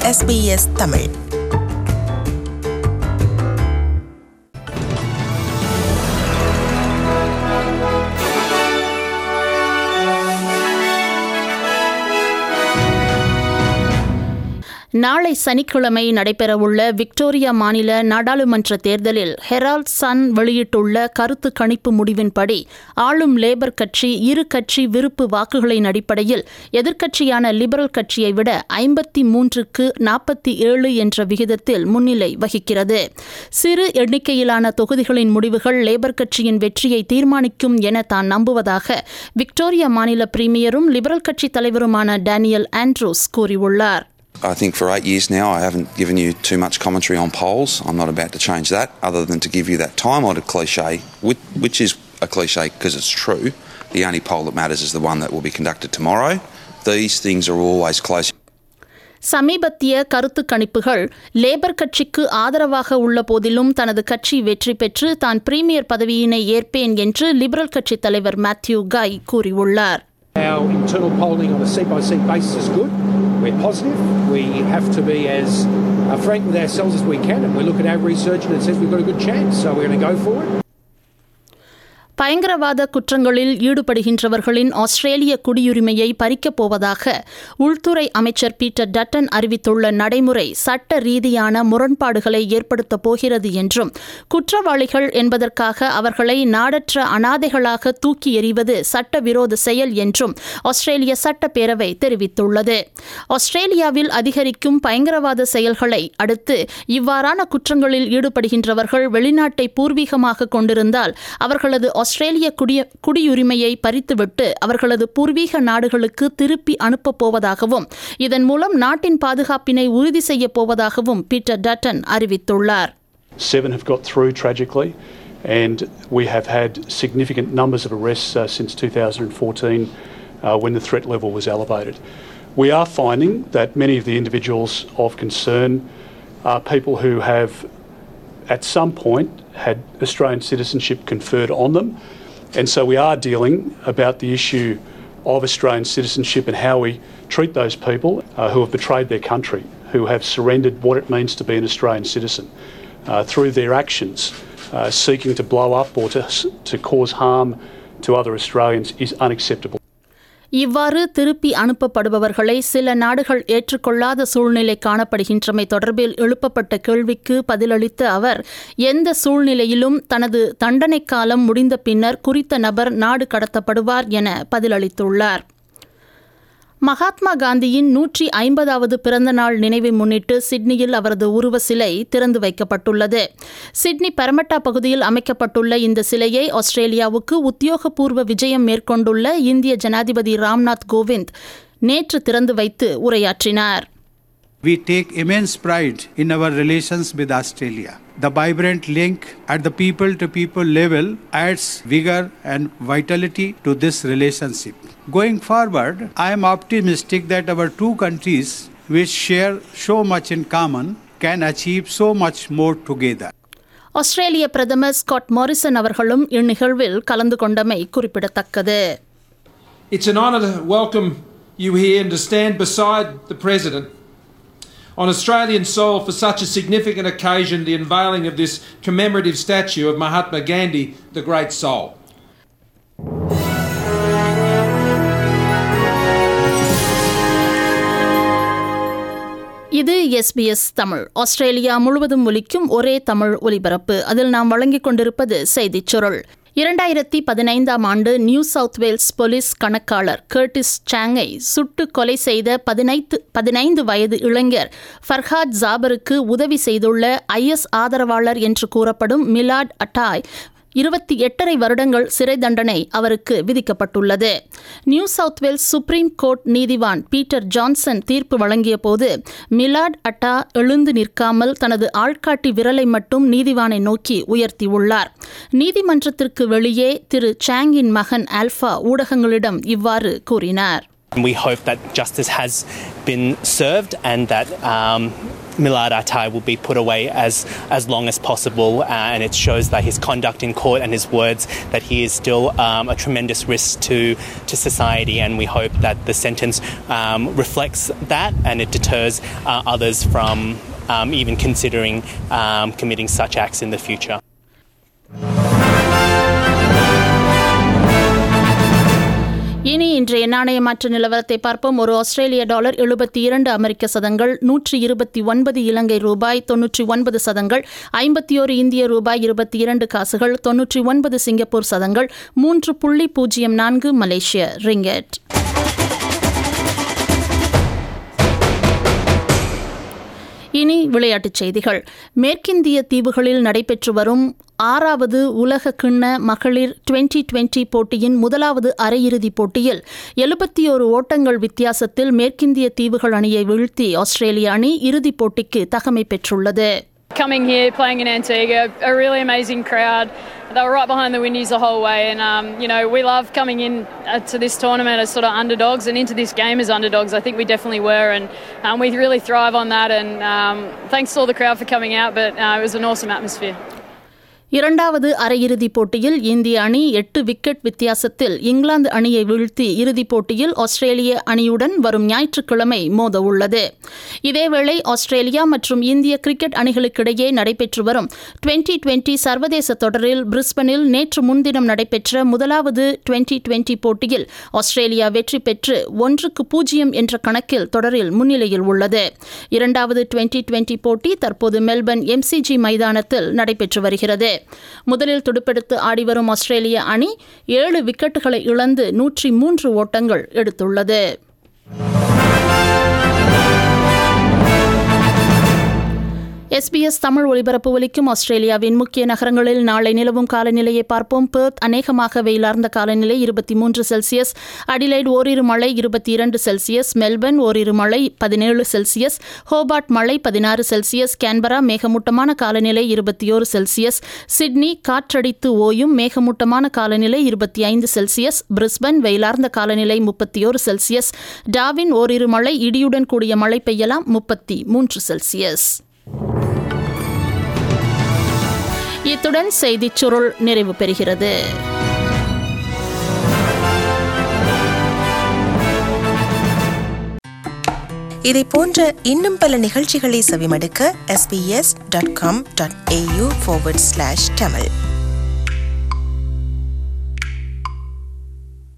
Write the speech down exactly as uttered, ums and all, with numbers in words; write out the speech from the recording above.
S B S Tamil. நாளை சனிக்கிழமை நடைபெறவுள்ள விக்டோரியா மாநில நாடாளுமன்ற தேர்தலில் ஹெரால்ட் சன் வெளியிட்டுள்ள கருத்து கணிப்பு முடிவின்படி ஆளும் லேபர் கட்சி இரு கட்சி விருப்பு வாக்குகளின் அடிப்படையில் எதிர்க்கட்சியான லிபரல் கட்சியை விட ஐம்பத்தி மூன்றுக்கு நாற்பத்தி ஏழு என்ற விகிதத்தில் முன்னிலை வகிக்கிறது. சிறு எண்ணிக்கையிலான தொகுதிகளின் முடிவுகள் லேபர் கட்சியின் வெற்றியை தீர்மானிக்கும் என தான் நம்புவதாக விக்டோரியா மாநில பிரீமியரும் லிபரல் கட்சி தலைவருமான டேனியல் ஆண்ட்ரூஸ் கூறியுள்ளார். I think for eight years now I haven't given you too much commentary on polls. I'm not about to change that other than to give you that time-honoured cliche, which is a cliche because it's true. The only poll that matters is the one that will be conducted tomorrow. These things are always close. சமீபத்திய கருத்து கணிப்புகள் labour கட்சிக்கு ஆதரவாக உள்ள போதிலும் தனது கட்சி வெற்றி பெற்று தான் பிரீமியர் பதவியினை ஏற்பேன் என்று லிபரல் கட்சி தலைவர் மேத்யூ காய் கூறியுள்ளார். Our internal polling on a seat-by-seat basis is good. We're positive. We have to be as uh, frank with ourselves as we can, and we look at our research and it says we've got a good chance, so we're going to go for it. பயங்கரவாத குற்றங்களில் ஈடுபடுகின்றவர்களின் ஆஸ்திரேலிய குடியுரிமையை பறிக்கப் போவதாக உள்துறை அமைச்சர் Peter Dutton அறிவித்துள்ள நடைமுறை சட்ட ரீதியான முரண்பாடுகளை ஏற்படுத்தப் போகிறது என்றும் குற்றவாளிகள் என்பதற்காக அவர்களை நாடற்ற அனாதைகளாக தூக்கி எறிவது சட்டவிரோத செயல் என்றும் ஆஸ்திரேலிய சட்டப்பேரவை தெரிவித்துள்ளது. ஆஸ்திரேலியாவில் அதிகரிக்கும் பயங்கரவாத செயல்களை அடுத்து இவ்வாறான குற்றங்களில் ஈடுபடுகின்றவர்கள் வெளிநாட்டை பூர்வீகமாக கொண்டிருந்தால் அவர்களது ஆஸ்திரேலிய குடியுரிமையை பறித்துவிட்டு அவர்களது பூர்வீக நாடுகளுக்கு திருப்பி அனுப்பப் போவதாகவும் இதன் மூலம் நாட்டின் பாதுகாப்பினை உறுதி செய்யப் போவதாகவும் பீட்டர் டட்டன் அறிவித்துள்ளார். Seven have got through tragically, and we have had significant numbers of arrests uh, since two thousand fourteen uh, when the threat level was elevated. We are finding that many of the individuals of concern are people who have at some point had Australian citizenship conferred on them, and so we are dealing about the issue of Australian citizenship and how we treat those people uh, who have betrayed their country, who have surrendered what it means to be an Australian citizen uh, through their actions, uh, seeking to blow up or to, to cause harm to other Australians is unacceptable. இவ்வாறு திருப்பி அனுப்பப்படுபவர்களை சில நாடுகள் ஏற்றுக்கொள்ளாத சூழ்நிலை காணப்படுகின்றமை தொடர்பில் எழுப்பப்பட்ட கேள்விக்கு பதிலளித்த அவர் எந்த சூழ்நிலையிலும் தனது தண்டனை காலம் முடிந்த பின்னர் குறித்த நபர் நாடு கடத்தப்படுவார் என பதிலளித்துள்ளார். மகாத்மா காந்தியின் நூற்றி ஐம்பதாவது பிறந்த நாள் நினைவை முன்னிட்டு சிட்னியில் அவரது உருவ சிலை திறந்து வைக்கப்பட்டுள்ளது. சிட்னி பரமட்டா பகுதியில் அமைக்கப்பட்டுள்ள இந்த சிலையை ஆஸ்திரேலியாவுக்கு உத்தியோகபூர்வ விஜயம் மேற்கொண்டுள்ள இந்திய ஜனாதிபதி ராம்நாத் கோவிந்த் நேற்று திறந்து வைத்து உரையாற்றினார். We take immense pride in our relations with Australia. The vibrant link at the people-to-people level adds vigor and vitality to this relationship. Going forward, I am optimistic that our two countries, which share so much in common, can achieve so much more together. ஆஸ்திரேலிய பிரதமர் Scott Morrison அவர்களும் இந்நிகழ்வில் கலந்து கொண்டமை குறிப்பிடத்தக்கது. It's an honour to welcome you here and to stand beside the President on Australian soil for such a significant occasion, the unveiling of this commemorative statue of Mahatma Gandhi, the great soul. இது S B S தமிழ். Australia முழுவதும் ஒலிக்கும் ஒரே தமிழ் ஒலிபரப்பு. அதில் நாம் வழங்கிக் கொண்டிருப்பது செய்திச் சுருள். இரண்டாயிரத்தி பதினைந்தாம் ஆண்டு நியூ சவுத் வேல்ஸ் போலீஸ் கணக்காளர் கர்டிஸ் சாங்கை சுட்டு கொலை செய்த பதினைந்து பதினைந்து வயது இளைஞர் ஃபர்ஹாத் ஜாபருக்கு உதவி செய்துள்ள ஐ எஸ் ஆதரவாளர் என்று கூறப்படும் மிலாட் அட்டாய் இருபத்தி எட்டரை வருடங்கள் சிறை தண்டனை அவருக்கு விதிக்கப்பட்டுள்ளது. New South Wales Supreme Court நீதிவான் பீட்டர் ஜான்சன் தீர்ப்பு வழங்கிய போது மிலாட் அட்டா எழுந்து நிற்காமல் தனது ஆள்காட்டி விரலை மட்டும் நீதிவானை நோக்கி உயர்த்தியுள்ளார். நீதிமன்றத்திற்கு வெளியே திரு சாங்கின் மகன் ஆல்பா ஊடகங்களிடம் இவ்வாறு கூறினார். We hope that justice has been served and that um, Millard Atai will be put away as as long as possible, uh, and it shows that his conduct in court and his words that he is still um, a tremendous risk to to society, and we hope that the sentence um, reflects that and it deters uh, others from um, even considering um, committing such acts in the future. இனி இன்றைய நாணய மாற்று நிலவரத்தை பார்ப்போம். ஒரு ஆஸ்திரேலிய dollar எழுபத்தி இரண்டு அமெரிக்க சதங்கள், நூற்றி இருபத்தி ஒன்பது இலங்கை ரூபாய், தொன்னூற்றி ஒன்பது சதங்கள், ஐம்பத்தி ஒரு இந்திய ரூபாய் இருபத்தி இரண்டு காசுகள், தொன்னூற்றி ஒன்பது சிங்கப்பூர் சதங்கள், மூன்று புள்ளி பூஜ்ஜியம் நான்கு மலேசிய ரிங்கெட். இனி விளையாட்டுச் செய்திகள். மேற்கிந்திய தீவுகளில் நடைபெற்று வரும் ஆறாவது உலக கிண்ண மகளிர் டுவெண்டி டுவெண்டி போட்டியின் முதலாவது அரையிறுதிப் போட்டியில் எழுபத்தி ஒரு ஓட்டங்கள் வித்தியாசத்தில் மேற்கிந்திய தீவுகள் அணியை வீழ்த்தி ஆஸ்திரேலிய அணி இறுதிப் போட்டிக்கு தகமை பெற்றுள்ளது. Coming here, playing in Antigua, a really amazing crowd. They were right behind the Windies the whole way, and um, you know, we love coming in uh, to this tournament as sort of underdogs and into this game as underdogs. I think we definitely were, and um, we really thrive on that. And um, thanks to all the crowd for coming out, but uh, it was an awesome atmosphere. இரண்டாவது அரையிறுதிப் போட்டியில் இந்திய அணி எட்டு wicket வித்தியாசத்தில் இங்கிலாந்து அணியை வீழ்த்தி இறுதிப் போட்டியில் ஆஸ்திரேலிய அணியுடன் வரும் ஞாயிற்றுக்கிழமை மோத உள்ளது. இதேவேளை ஆஸ்திரேலியா மற்றும் இந்திய கிரிக்கெட் அணிகளுக்கிடையே நடைபெற்று வரும் டுவெண்டி டுவெண்டி சர்வதேச தொடரில் பிரிஸ்பனில் நேற்று முன்தினம் நடைபெற்ற முதலாவது டுவெண்டி டுவெண்டி போட்டியில் ஆஸ்திரேலியா வெற்றி பெற்று ஒன்றுக்கு பூஜ்ஜியம் என்ற கணக்கில் தொடரில் முன்னிலையில் உள்ளது. இரண்டாவது டுவெண்டி டுவெண்டி போட்டி தற்போது மெல்பர்ன் எம்சிஜி மைதானத்தில் நடைபெற்று வருகிறது. முதலில் துடுப்பெடுத்து ஆடிவரும் ஆஸ்திரேலிய அணி ஏழு விக்கெட்டுகளை இழந்து நூற்றி மூன்று ஓட்டங்கள் எடுத்துள்ளது. எஸ்பிஎஸ் தமிழ் ஒலிபரப்பு ஒலிக்கும் ஆஸ்திரேலியாவின் முக்கிய நகரங்களில் நாளை நிலவும் காலநிலையை பார்ப்போம். பெர்த் அநேகமாக வெயிலார்ந்த காலநிலை இருபத்தி மூன்று செல்சியஸ், அடிலைட் ஓரிரு மழை இருபத்தி இரண்டு செல்சியஸ், மெல்பர்ன் ஓரிரு மழை பதினேழு செல்சியஸ், ஹோபார்ட் மழை பதினாறு செல்சியஸ், கேன்பரா மேகமூட்டமான காலநிலை இருபத்தி ஒரு செல்சியஸ், சிட்னி காற்றடித்து ஓயும் மேகமூட்டமான காலநிலை இருபத்தி ஐந்து செல்சியஸ், பிரிஸ்பன் வெயிலார்ந்த காலநிலை முப்பத்தி ஒரு செல்சியஸ், டார்வின் ஓரிரு மழை இடியுடன் கூடிய மழை பெய்யலாம் முப்பத்தி மூன்று செல்சியஸ். இத்துடன் செய்திச் சுருள் நிறைவு பெறுகிறது. இதை போன்ற இன்னும் பல நிகழ்ச்சிகளை செவிமடுக்க S B S dot com dot A U forward slash Tamil